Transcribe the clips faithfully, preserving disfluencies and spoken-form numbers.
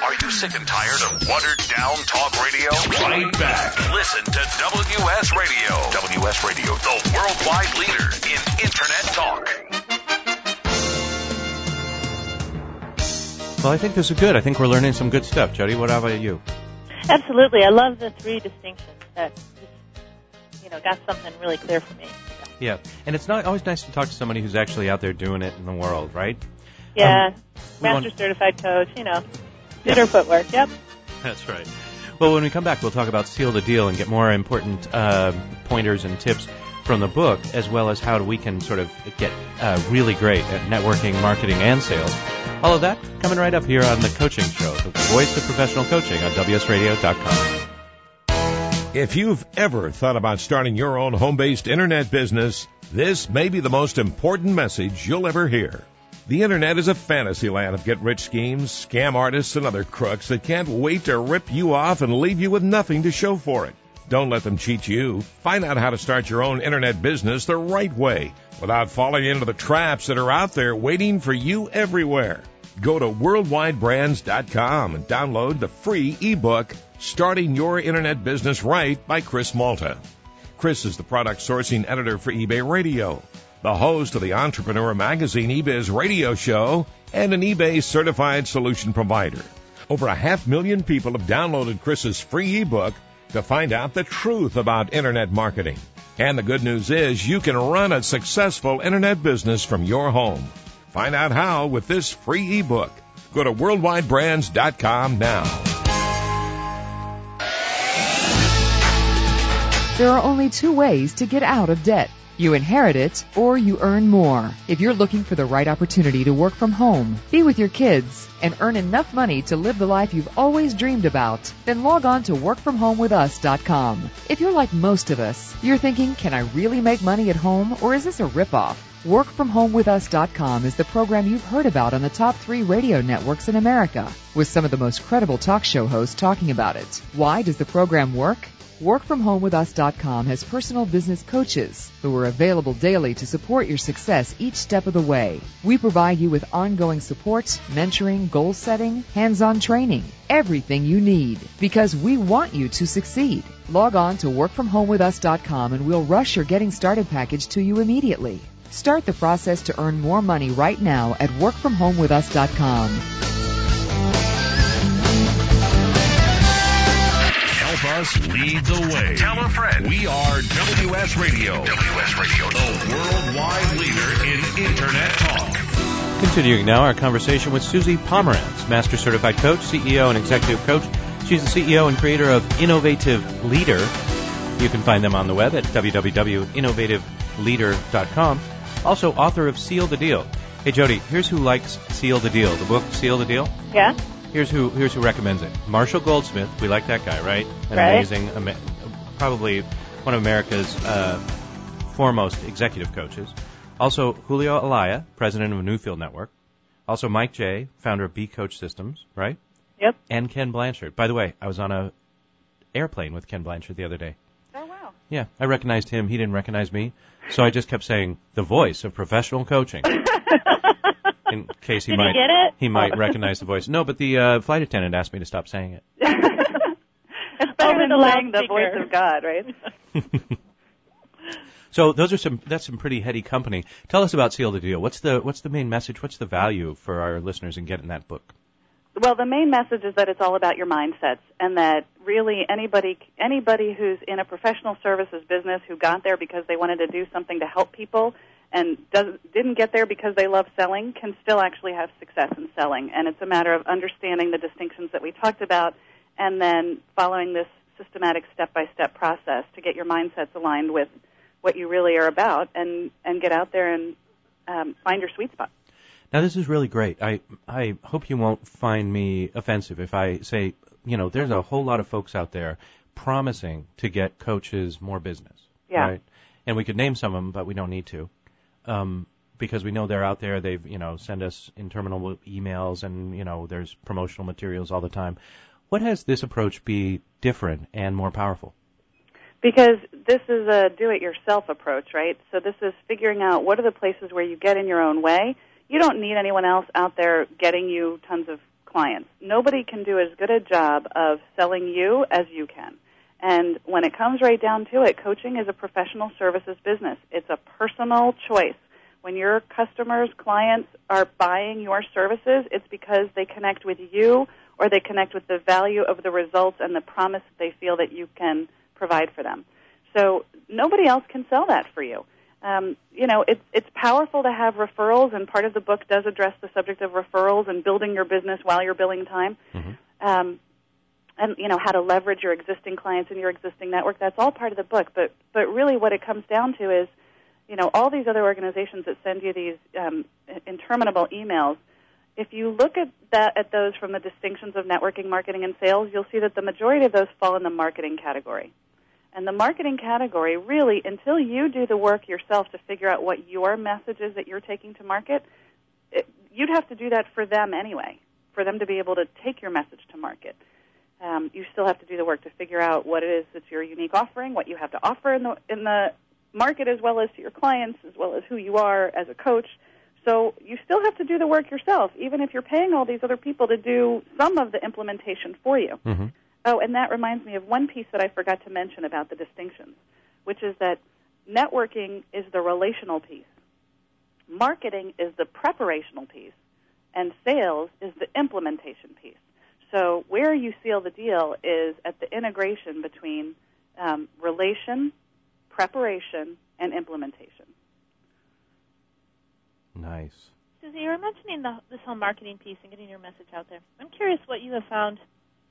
Are you sick and tired of watered-down talk radio? Right back. Listen to W S Radio. W S Radio, the worldwide leader in Internet talk. Well, I think this is good. I think we're learning some good stuff. Jody, what about you? Absolutely. I love the three distinctions. That just, you know, got something really clear for me. So. Yeah, and it's not always nice to talk to somebody who's actually out there doing it in the world, right? Yeah, um, master want... certified coach, you know, theater footwork, yep. That's right. Well, when we come back, we'll talk about Seal the Deal and get more important uh, pointers and tips from the book, as well as how we can sort of get uh, really great at networking, marketing, and sales. All of that coming right up here on The Coaching Show, the voice of professional coaching on W S radio dot com. If you've ever thought about starting your own home-based internet business, this may be the most important message you'll ever hear. The internet is a fantasy land of get-rich schemes, scam artists, and other crooks that can't wait to rip you off and leave you with nothing to show for it. Don't let them cheat you. Find out how to start your own internet business the right way without falling into the traps that are out there waiting for you everywhere. Go to worldwide brands dot com and download the free ebook, Starting Your Internet Business Right by Chris Malta. Chris is the product sourcing editor for eBay Radio, the host of the Entrepreneur Magazine eBiz radio show, and an eBay certified solution provider. Over a half million people have downloaded Chris's free ebook to find out the truth about internet marketing. And the good news is you can run a successful internet business from your home. Find out how with this free ebook. Go to worldwide brands dot com now. There are only two ways to get out of debt. You inherit it or you earn more. If you're looking for the right opportunity to work from home, be with your kids, and earn enough money to live the life you've always dreamed about, then log on to work from home with us dot com. If you're like most of us, you're thinking, can I really make money at home, or is this a ripoff? work from home with us dot com is the program you've heard about on the top three radio networks in America, with some of the most credible talk show hosts talking about it. Why does the program work? work from home with us dot com has personal business coaches who are available daily to support your success each step of the way. We provide you with ongoing support, mentoring, goal setting, hands-on training, everything you need, because we want you to succeed. Log on to work from home with us dot com and we'll rush your getting started package to you immediately. Start the process to earn more money right now at work from home with us dot com. Help us lead the way. Tell a friend. We are W S Radio. W S Radio, the worldwide leader in Internet talk. Continuing now our conversation with Susie Pomerantz, Master Certified Coach, C E O and Executive Coach. She's the C E O and creator of Innovative Leader. You can find them on the web at w w w dot innovative leader dot com. Also, author of Seal the Deal. Hey, Jody, here's who likes Seal the Deal, the book Seal the Deal. Yeah. Here's who here's who recommends it. Marshall Goldsmith. We like that guy, right? An right. amazing, ama- probably one of America's uh, foremost executive coaches. Also, Julio Alaya, president of Newfield Network. Also, Mike J., founder of B Coach Systems, right? Yep. And Ken Blanchard. By the way, I was on a airplane with Ken Blanchard the other day. Oh, wow. Yeah, I recognized him. He didn't recognize me. So I just kept saying, the voice of professional coaching. In case he Did might he get it? he might oh. recognize the voice. No, but the uh, flight attendant asked me to stop saying it. It's better than saying the voice of God, right? So those are some that's some pretty heady company. Tell us about Seal the Deal. What's the what's the main message? What's the value for our listeners in getting that book? Well, the main message is that it's all about your mindsets, and that really anybody anybody who's in a professional services business who got there because they wanted to do something to help people and doesn't, didn't get there because they love selling can still actually have success in selling. And it's a matter of understanding the distinctions that we talked about and then following this systematic step-by-step process to get your mindsets aligned with what you really are about and, and get out there and um, find your sweet spot. Now, this is really great. I I hope you won't find me offensive if I say, you know, there's a whole lot of folks out there promising to get coaches more business. Yeah. Right? And we could name some of them, but we don't need to. Um, because we know they're out there. They've, you know, send us interminable emails and, you know, there's promotional materials all the time. What has this approach be different and more powerful? Because this is a do-it-yourself approach, right? So this is figuring out what are the places where you get in your own way. You don't need anyone else out there getting you tons of clients. nobody can do as good a job of selling you as you can. And when it comes right down to it, coaching is a professional services business. It's a personal choice. When your customers, clients are buying your services, it's because they connect with you or they connect with the value of the results and the promise that they feel that you can provide for them. So nobody else can sell that for you. Um, you know, it's, it's powerful to have referrals, and part of the book does address the subject of referrals and building your business while you're billing time. Mm-hmm. Um, and, you know, how to leverage your existing clients and your existing network. That's all part of the book. But, but really what it comes down to is, you know, all these other organizations that send you these um, interminable emails, if you look at that at those from the distinctions of networking, marketing, and sales, you'll see that the majority of those fall in the marketing category. And the marketing category, really, until you do the work yourself to figure out what your message is that you're taking to market, it, you'd have to do that for them anyway, for them to be able to take your message to market. Um, you still have to do the work to figure out what it is that's your unique offering, what you have to offer in the in the market, as well as to your clients, as well as who you are as a coach. So you still have to do the work yourself, even if you're paying all these other people to do some of the implementation for you. Mm-hmm. Oh, and that reminds me of one piece that I forgot to mention about the distinctions, which is that networking is the relational piece, marketing is the preparational piece, and sales is the implementation piece. So where you seal the deal is at the integration between um, relation, preparation, and implementation. Nice. Susie, you were mentioning the, this whole marketing piece and getting your message out there. I'm curious what you have found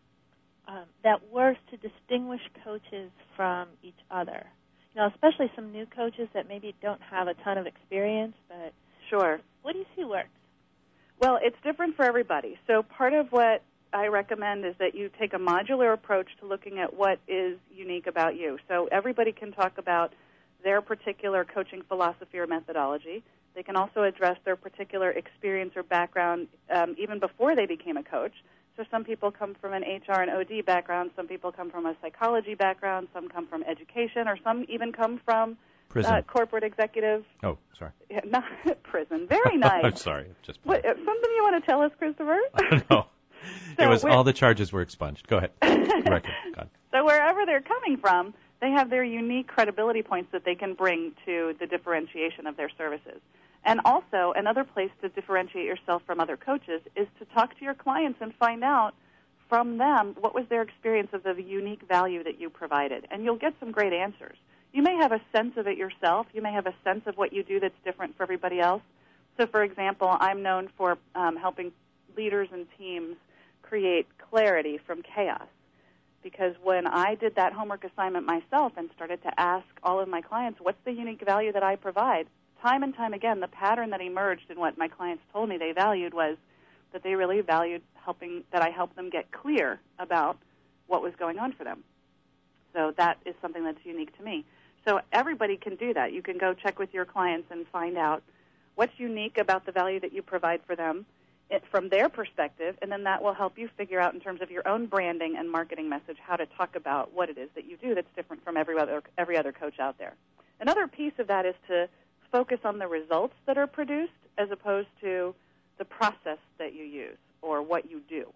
um, that works to distinguish coaches from each other. You know, especially some new coaches that maybe don't have a ton of experience, but sure. What do you see works? Well, it's different for everybody. So part of what I recommend is that you take a modular approach to looking at what is unique about you. So everybody can talk about their particular coaching philosophy or methodology. They can also address their particular experience or background um, even before they became a coach. So some people come from an H R and O D background, some people come from a psychology background, some come from education, or some even come from prison. Uh, corporate executive. Oh, sorry. Yeah, not prison. Very nice. I'm sorry. Just what, uh, something you want to tell us, Christopher? No. So it was all the charges were expunged. Go ahead. Record. God. So wherever they're coming from, they have their unique credibility points that they can bring to the differentiation of their services. And also, another place to differentiate yourself from other coaches is to talk to your clients and find out from them what was their experience of the unique value that you provided. And you'll get some great answers. You may have a sense of it yourself. You may have a sense of what you do that's different for everybody else. So, for example, I'm known for um, helping leaders and teams create clarity from chaos. Because when I did that homework assignment myself and started to ask all of my clients, what's the unique value that I provide, time and time again, the pattern that emerged in what my clients told me they valued was that they really valued helping, that I helped them get clear about what was going on for them. So that is something that's unique to me. So everybody can do that. You can go check with your clients and find out what's unique about the value that you provide for them it, from their perspective, and then that will help you figure out in terms of your own branding and marketing message how to talk about what it is that you do that's different from every other, every other coach out there. Another piece of that is to focus on the results that are produced as opposed to the process that you use or what you do.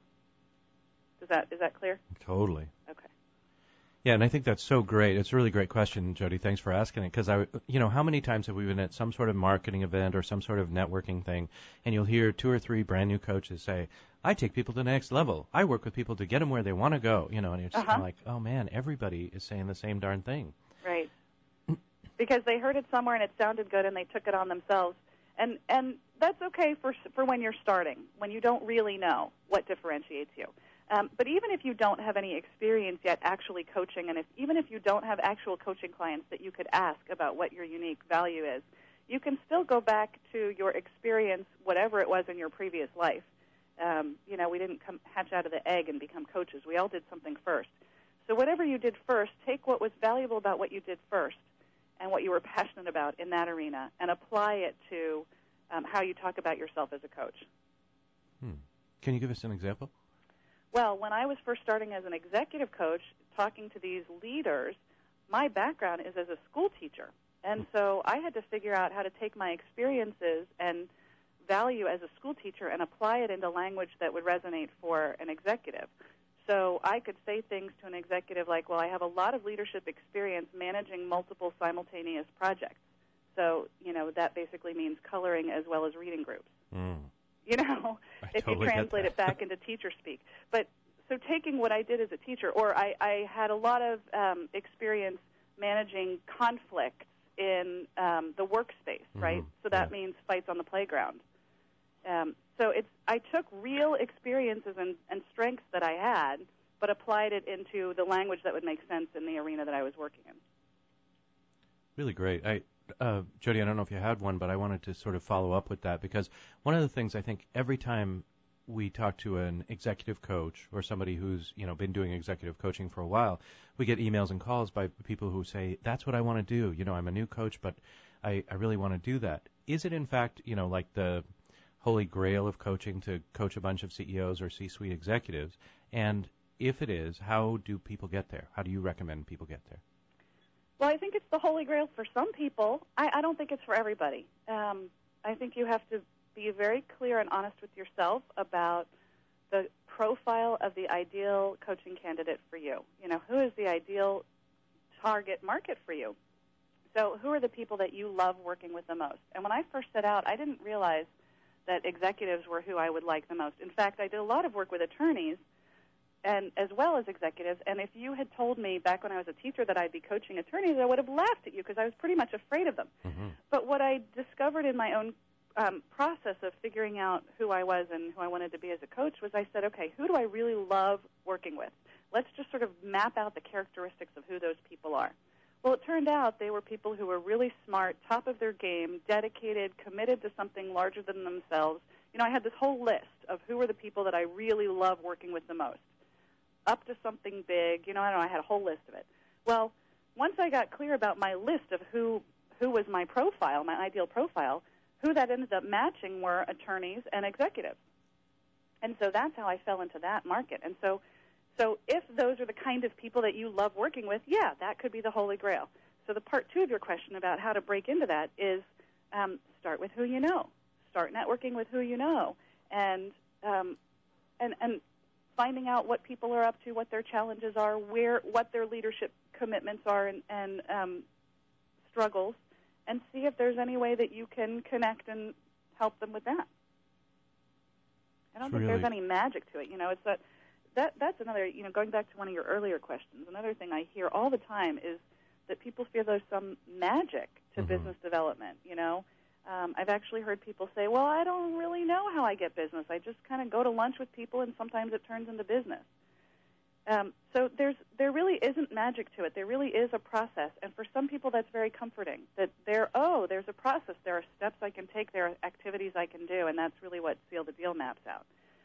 Is that is that clear? Totally. Okay. Yeah, and I think that's so great. It's a really great question, Jody. Thanks for asking it. Because I, you know, how many times have we been at some sort of marketing event or some sort of networking thing, and you'll hear two or three brand new coaches say, "I take people to the next level. I work with people to get them where they want to go." You know, and it's uh-huh. kind of like, oh man, everybody is saying the same darn thing. Right. Because they heard it somewhere and it sounded good, and they took it on themselves. And and that's okay for for when you're starting, when you don't really know what differentiates you. Um, but even if you don't have any experience yet actually coaching, and if, even if you don't have actual coaching clients that you could ask about what your unique value is, you can still go back to your experience, whatever it was in your previous life. Um, you know, we didn't come, hatch out of the egg and become coaches. We all did something first. So whatever you did first, take what was valuable about what you did first and what you were passionate about in that arena and apply it to um, how you talk about yourself as a coach. Hmm. Can you give us an example? Well, when I was first starting as an executive coach, talking to these leaders, my background is as a school teacher. And so I had to figure out how to take my experiences and value as a school teacher and apply it into language that would resonate for an executive. So I could say things to an executive like, well, I have a lot of leadership experience managing multiple simultaneous projects. So, you know, that basically means coloring as well as reading groups. Mm. You know, I if totally you translate get it back into teacher speak. But so taking what I did as a teacher, or I, I had a lot of um, experience managing conflicts in um, the workspace, right? Mm-hmm. So that Yeah. means fights on the playground. Um, so it's I took real experiences and, and strengths that I had, but applied it into the language that would make sense in the arena that I was working in. Really great. I, uh, Jody, I don't know if you had one, but I wanted to sort of follow up with that because one of the things I think every time we talk to an executive coach or somebody who's, you know, been doing executive coaching for a while, we get emails and calls by people who say, that's what I want to do. You know, I'm a new coach, but I, I really want to do that. Is it in fact, you know, like the holy grail of coaching to coach a bunch of C E Os or C-suite executives? And if it is, how do people get there? How do you recommend people get there? Well, I think it's the holy grail for some people. I, I don't think it's for everybody. Um, I think you have to be very clear and honest with yourself about the profile of the ideal coaching candidate for you. You know, who is the ideal target market for you? So who are the people that you love working with the most? And when I first set out, I didn't realize that executives were who I would like the most. In fact, I did a lot of work with attorneys and as well as executives, and if you had told me back when I was a teacher that I'd be coaching attorneys, I would have laughed at you because I was pretty much afraid of them. Mm-hmm. But what I discovered in my own um, process of figuring out who I was and who I wanted to be as a coach was I said, okay, who do I really love working with? Let's just sort of map out the characteristics of who those people are. Well, it turned out they were people who were really smart, top of their game, dedicated, committed to something larger than themselves. You know, I had this whole list of who were the people that I really love working with the most. Up to something big, you know, I don't know, I had a whole list of it. Well, once I got clear about my list of who who was my profile, my ideal profile, who that ended up matching were attorneys and executives. And so that's how I fell into that market. And so so if those are the kind of people that you love working with, yeah, that could be the holy grail. So the part two of your question about how to break into that is um, start with who you know. Start networking with who you know. And um, and and finding out what people are up to, what their challenges are, where what their leadership commitments are and, and um, struggles, and see if there's any way that you can connect and help them with that. I don't It's think really... there's any magic to it. You know, it's that, that that's another, you know, going back to one of your earlier questions, another thing I hear all the time is that people feel there's some magic to mm-hmm. business development, you know. Um, I've actually heard people say, well, I don't really know how I get business. I just kind of go to lunch with people, and sometimes it turns into business. Um, so there's there really isn't magic to it. There really is a process. And for some people, that's very comforting, that there, oh, there's a process. There are steps I can take. There are activities I can do, and that's really what Seal the Deal maps out.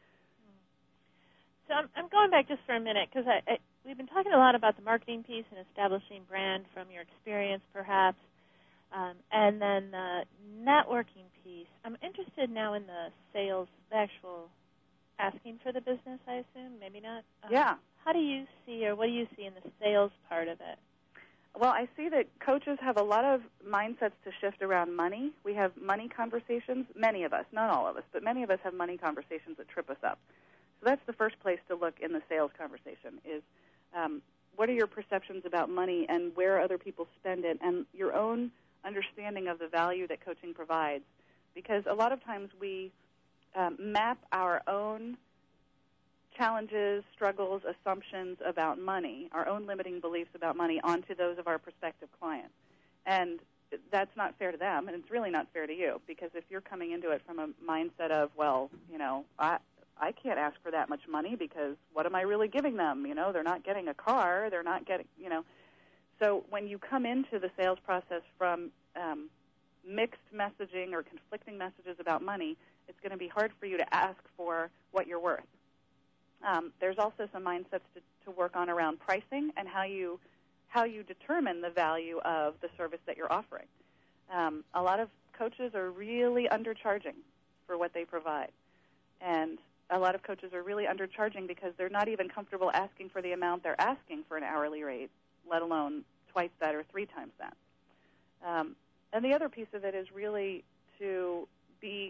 So I'm, I'm going back just for a minute, because I, I, we've been talking a lot about the marketing piece and establishing brand from your experience, perhaps. Um, and then the networking piece. I'm interested now in the sales, the actual asking for the business, I assume. Maybe not. Um, Yeah. How do you see, or what do you see in the sales part of it? Well, I see that coaches have a lot of mindsets to shift around money. We have money conversations, many of us, not all of us, but many of us have money conversations that trip us up. So that's the first place to look in the sales conversation is um, what are your perceptions about money and where other people spend it, and your own understanding of the value that coaching provides, because a lot of times we um, map our own challenges, struggles, assumptions about money, our own limiting beliefs about money onto those of our prospective client. And that's not fair to them, and it's really not fair to you, because if you're coming into it from a mindset of, well, you know, I I can't ask for that much money because what am I really giving them? You know, they're not getting a car, they're not getting, you know, so when you come into the sales process from um, mixed messaging or conflicting messages about money, it's going to be hard for you to ask for what you're worth. Um, there's also some mindsets to, to work on around pricing and how you how you determine the value of the service that you're offering. Um, a lot of coaches are really undercharging for what they provide, and a lot of coaches are really undercharging because they're not even comfortable asking for the amount they're asking for an hourly rate, let alone twice that or three times that. Um, and the other piece of it is really to be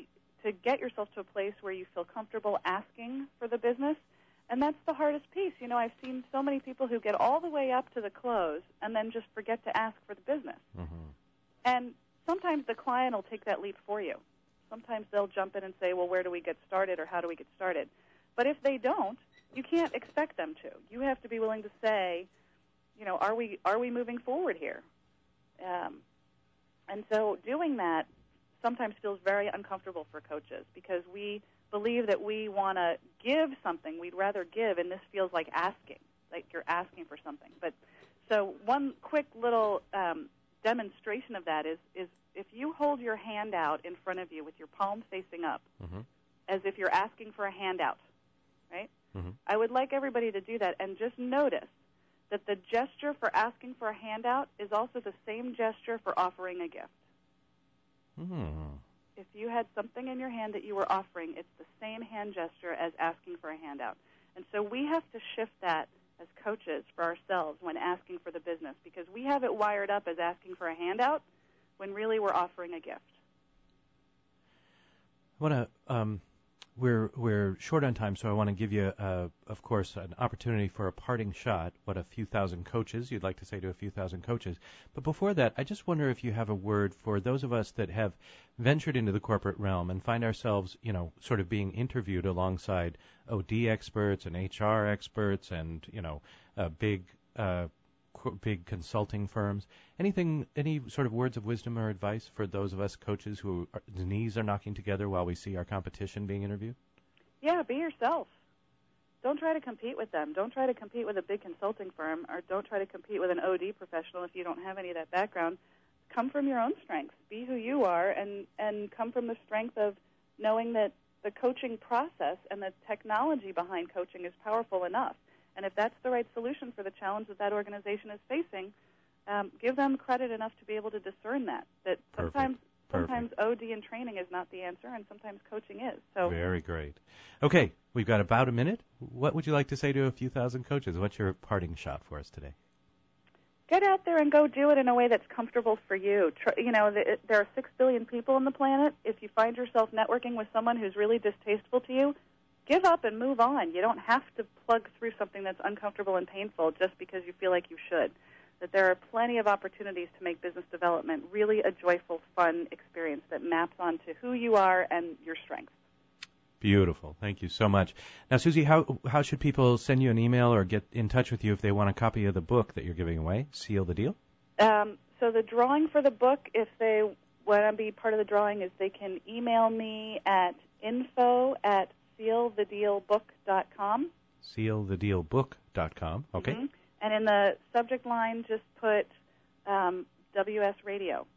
to get yourself to a place where you feel comfortable asking for the business. And that's the hardest piece. You know, I've seen so many people who get all the way up to the close and then just forget to ask for the business. Mm-hmm. And sometimes the client will take that leap for you. Sometimes they'll jump in and say, well, where do we get started or how do we get started? But if they don't, you can't expect them to. You have to be willing to say, you know, are we are we moving forward here? Um, and so doing that sometimes feels very uncomfortable for coaches because we believe that we want to give something. We'd rather give, and this feels like asking, like you're asking for something. But so one quick little um, demonstration of that is, is if you hold your hand out in front of you with your palm facing up, mm-hmm. as if you're asking for a handout, right? Mm-hmm. I would like everybody to do that and just notice that the gesture for asking for a handout is also the same gesture for offering a gift. Mm. If you had something in your hand that you were offering, it's the same hand gesture as asking for a handout. And so we have to shift that as coaches for ourselves when asking for the business because we have it wired up as asking for a handout when really we're offering a gift. I want to, um, we're, we're short on time, so I want to give you, uh, of course, an opportunity for a parting shot, what a few thousand coaches, you'd like to say to a few thousand coaches. But before that, I just wonder if you have a word for those of us that have ventured into the corporate realm and find ourselves, you know, sort of being interviewed alongside O D experts and H R experts and, you know, uh, big, uh, big consulting firms. Anything, any sort of words of wisdom or advice for those of us coaches who are, the knees are knocking together while we see our competition being interviewed? Yeah, be yourself. Don't try to compete with them. Don't try to compete with a big consulting firm, or don't try to compete with an O D professional if you don't have any of that background. Come from your own strengths. Be who you are, and, and come from the strength of knowing that the coaching process and the technology behind coaching is powerful enough. And if that's the right solution for the challenge that that organization is facing, um, give them credit enough to be able to discern that. That sometimes Perfect. sometimes O D and training is not the answer, and sometimes coaching is. So very great. Okay, we've got about a minute. What would you like to say to a few thousand coaches? What's your parting shot for us today? Get out there and go do it in a way that's comfortable for you. Tr- you know, the, there are six billion people on the planet. If you find yourself networking with someone who's really distasteful to you, give up and move on. You don't have to plug through something that's uncomfortable and painful just because you feel like you should. That there are plenty of opportunities to make business development really a joyful, fun experience that maps onto who you are and your strengths. Beautiful. Thank you so much. Now, Susie, how how should people send you an email or get in touch with you if they want a copy of the book that you're giving away? Seal the Deal? Um, so the drawing for the book, if they want to be part of the drawing, is they can email me at info at seal the deal book dot com. seal the deal book dot com. Okay. Mm-hmm. And in the subject line, just put um, W S Radio.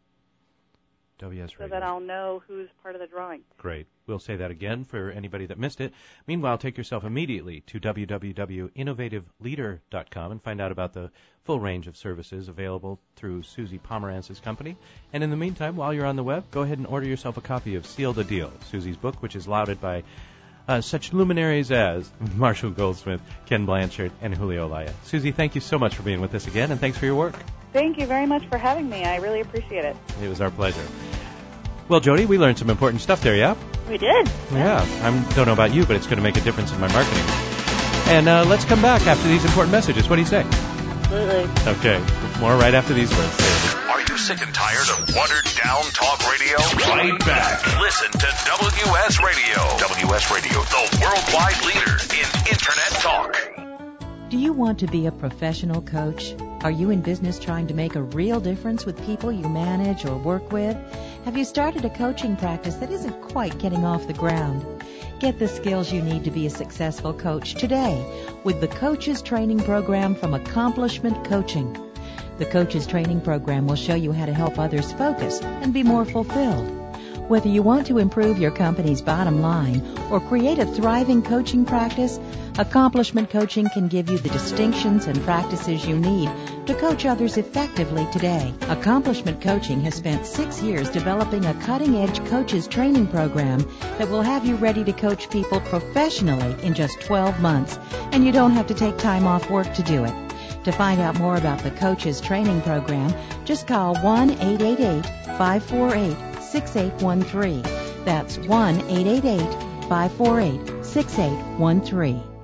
W S Radio. So that I'll know who's part of the drawing. Great. We'll say that again for anybody that missed it. Meanwhile, take yourself immediately to w w w dot innovative leader dot com and find out about the full range of services available through Susie Pomerantz's company. And in the meantime, while you're on the web, go ahead and order yourself a copy of Seal the Deal, Susie's book, which is lauded by uh, such luminaries as Marshall Goldsmith, Ken Blanchard, and Julio Laya. Susie, thank you so much for being with us again, and thanks for your work. Thank you very much for having me. I really appreciate it. It was our pleasure. Well, Jody, we learned some important stuff there, yeah? We did. Yeah. I don't know about you, but it's going to make a difference in my marketing. And uh, let's come back after these important messages. What do you say? Absolutely. Okay. More right after these words. Are you sick and tired of watered-down talk radio? Right back. Listen to W S Radio. W S Radio, the worldwide leader in Internet talk. Do you want to be a professional coach? Are you in business trying to make a real difference with people you manage or work with? Have you started a coaching practice that isn't quite getting off the ground? Get the skills you need to be a successful coach today with the Coaches Training Program from Accomplishment Coaching. The Coaches Training Program will show you how to help others focus and be more fulfilled. Whether you want to improve your company's bottom line or create a thriving coaching practice, Accomplishment Coaching can give you the distinctions and practices you need to coach others effectively today. Accomplishment Coaching has spent six years developing a cutting-edge coaches training program that will have you ready to coach people professionally in just twelve months, and you don't have to take time off work to do it. To find out more about the Coaches Training Program, just call one eight eight eight, five four eight, six eight one three. That's one eight eight eight, five four eight, six eight one three.